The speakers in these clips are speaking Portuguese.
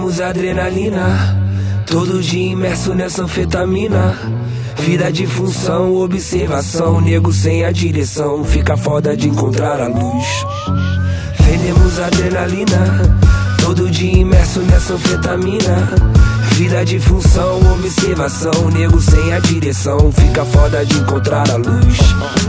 Vendemos adrenalina, todo dia imerso nessa anfetamina. Vida de função, observação, nego sem a direção, fica foda de encontrar a luz. Vendemos adrenalina, todo dia imerso nessa anfetamina. Vida de função, observação, nego sem a direção, fica foda de encontrar a luz.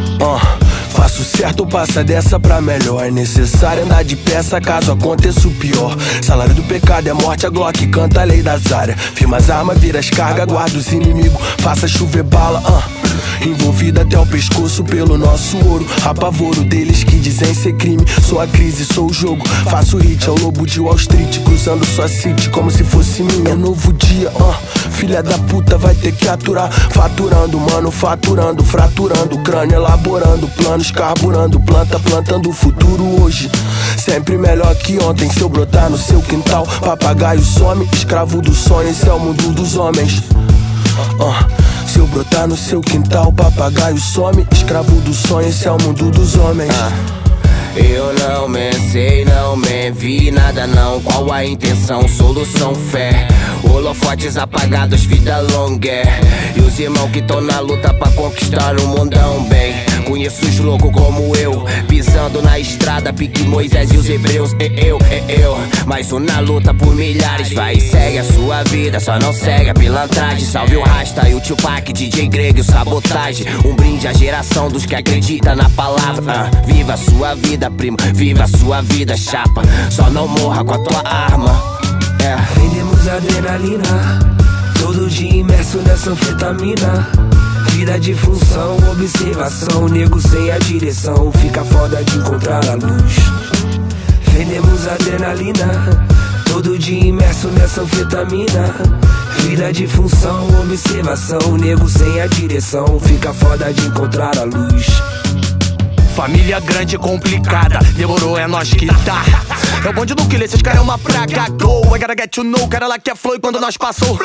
Faço certo, passa dessa pra melhor. É necessário andar de peça caso aconteça o pior. Salário do pecado é morte, a Glock canta a lei das áreas. Firma as armas, vira as cargas, guarda os inimigos, faça chover bala. Envolvido até o pescoço pelo nosso ouro. Apavoro deles que dizem ser crime. Sou a crise, sou o jogo. Faço hit, é o lobo de Wall Street, cruzando sua city como se fosse minha. Novo dia, filha da puta vai ter que aturar. Faturando, mano, faturando, fraturando crânio, elaborando planos, carburando planta, plantando o futuro hoje. Sempre melhor que ontem, se eu brotar no seu quintal. Papagaio some, escravo do sonho, esse é o mundo dos homens. Se eu brotar no seu quintal, papagaio some, escravo do sonho, esse é o mundo dos homens. Eu não sei, não me vi nada não. Qual a intenção? Solução, fé. Holofotes apagados, vida longa. E os irmãos que tão na luta pra conquistar o mundão bem. Conheço os loucos como eu, pisando na estrada, pique Moisés e os hebreus. Eu, mais um na luta por milhares. Vai e segue a sua vida, só não segue a pilantragem. Salve o Rasta e o Tupac, DJ Greg e o Sabotagem. Um brinde à geração dos que acredita na palavra. Viva a sua vida, primo, viva a sua vida, chapa. Só não morra com a tua arma. Vendemos adrenalina, todo dia imerso nessa anfetamina. Vida de função, observação, nego sem a direção, fica foda de encontrar a luz. Vendemos adrenalina, todo dia imerso nessa anfetamina. Vida de função, observação, nego sem a direção, fica foda de encontrar a luz. Família grande e complicada, demorou, é nós que tá. É o bonde do killer, esses caras é uma praga. Go, I gotta get you know, cara ela quer flow e quando nós passou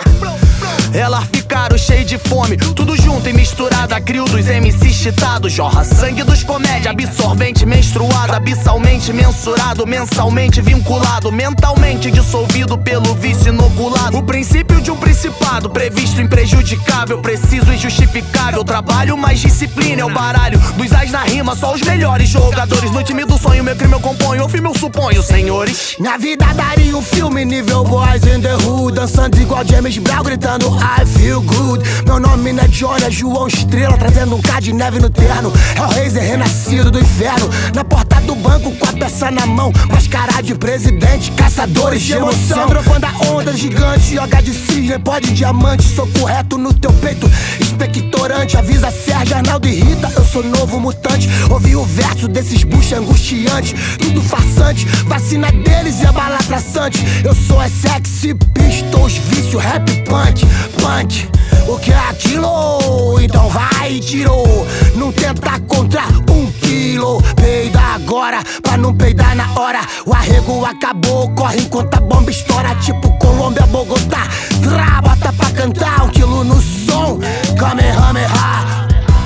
elas ficaram cheias de fome, tudo junto e misturado. A crio dos MC chitados, jorra sangue dos comédia, absorvente menstruado, abissalmente mensurado, mensalmente vinculado, mentalmente dissolvido pelo vício inoculado. O princípio de um principado, previsto imprejudicável, preciso e justificável. Trabalho mais disciplina, é o baralho dos ais na rima. Só os melhores jogadores no time do sonho. Meu crime eu componho, o filme eu suponho, senhores. Minha vida daria um filme nível Boys in the Hood, dançando igual James Brown, gritando I feel good. Meu nome não é Johnny, é João Estrela, trazendo um K de neve no terno. É o Razer renascido do inferno, na porta do banco com a peça na mão. Mascarado de presidente, caçadores de emoção. Dropando a onda gigante, yoga de cisne, pó de diamante. Soco reto no teu peito, expectorante. Avisa Sérgio, Arnaldo e Rita, eu sou novo mutante. Ouvi o verso desses bucha angustiantes, tudo farsante. Vacina deles é bala traçante. Eu sou é sexy pistols, vício, rap punk. O que é aquilo? Então vai, tirou. Não tenta contra 1 quilo. Peida agora, pra não peidar na hora. O arrego acabou, corre enquanto a bomba estoura. Tipo Colômbia, Bogotá. Bota pra cantar 1 quilo no som. Kamehameha.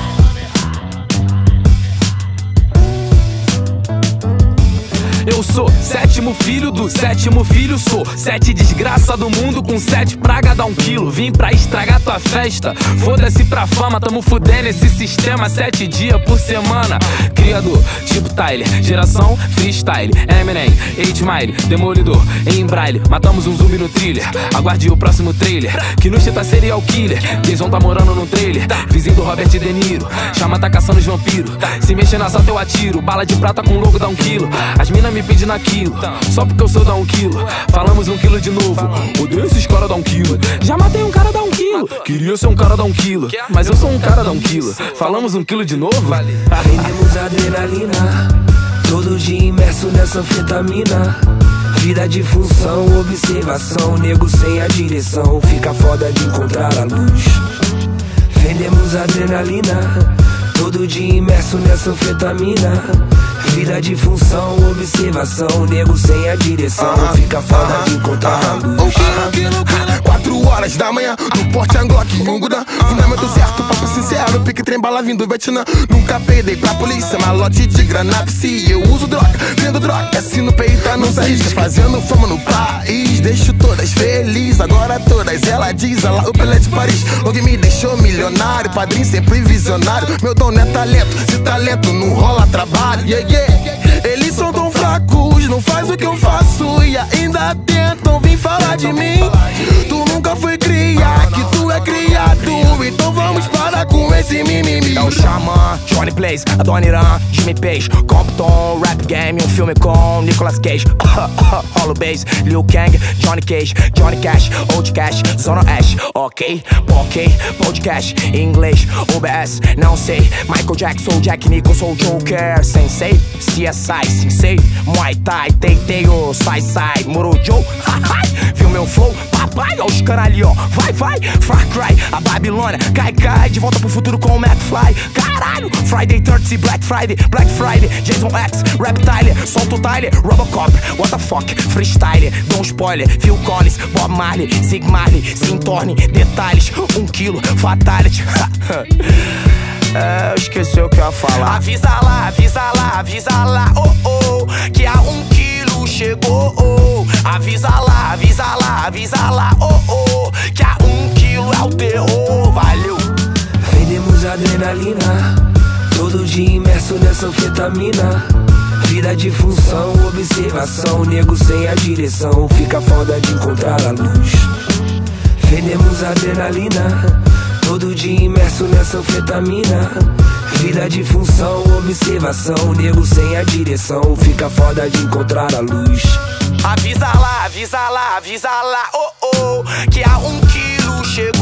Eu sou sétimo filho do sétimo filho. Sou 7 desgraça do mundo com 7 praga dá 1 quilo. Vim pra estragar tua festa, foda-se pra fama. Tamo fudendo esse sistema 7 dias por semana. Criador, tipo Tyler, geração freestyle. Eminem, 8 Mile, Demolidor, em braille. Matamos um zumbi no thriller, aguarde o próximo trailer. Que no chita serial killer, Jason tá morando no trailer. Vizinho do Robert De Niro, chama tá caçando os vampiros. Se mexer na salta eu atiro, bala de prata com logo dá 1 quilo. As mina me pedindo aquilo, só porque eu sou dá 1 quilo. Falamos 1 quilo de novo, odeio esses caras dá 1 quilo. Já matei um cara dá 1 quilo, queria ser um cara dá 1 quilo. Mas eu sou um cara dá 1 quilo, falamos 1 quilo de novo. Vendemos adrenalina, todo dia imerso nessa anfetamina. Vida de função, observação, nego sem a direção, fica foda de encontrar a luz. Vendemos adrenalina, todo dia imerso nessa anfetamina. Vida de função, observação, nego sem a direção, fica foda de encontrar a luz. 4 horas da manhã, no porte Anglock, um Gudan. Fundamento certo, papo sincero, pique trem bala vindo do Vietnã. Nunca peidei pra polícia, malote de grana psi. Eu uso droga, vendo droga, assim no peito não se arrisca. Fazendo fama no país, deixo todas felizes. Agora todas ela diz, lá o Pelé de Paris. Logo me deixou milionário, padrinho sempre visionário. Meu dom não é talento, se talento não rola trabalho. Yeah, yeah. Eles são tão fracos, não faz o que eu faço e ainda tentam vir falar de mim. Tu nunca foi criar, que tu é criado, então vamos parar com esse mimimi. É o Xamã, Johnny Blaze, Adoniran, Jimmy Page, Compton, Rap Game, filme com Nicolas Cage. Hollow Bass, Liu Kang, Johnny Cage, Johnny Cash, Old Cash, Zona Ash. Ok, podcast, inglês, OBS, não sei. Michael Jackson, Jack Nicholson, Joker, Sensei, CSI, Sensei, Muay Thai, Teiteio, Sai, Muro Joe. Viu meu flow? Papai, ó os caras ali, ó. Vai, Far Cry, a Babilônia, cai, de volta pro futuro com o McFly. Caralho, Friday 30, Black Friday, Jason X, Reptile, solta o Tyler, Robocop, what the fuck, freestyle, dou um spoiler, Phil Collins, Bob Marley, Zig Marley, Sintorne, detalhes, 1 quilo, fatality. Eu esqueci o que eu ia falar. Avisa lá, oh, que a 1 quilo chegou, oh. Avisa lá, oh, que a 1 quilo é o terror, valeu. Vendemos adrenalina, todo dia imerso nessa anfetamina. Vida de função, observação, nego sem a direção, fica foda de encontrar a luz. Vendemos adrenalina, todo dia imerso nessa anfetamina. Vida de função, observação, nego sem a direção, fica foda de encontrar a luz. Avisa lá, oh, que a 1 quilo chegou.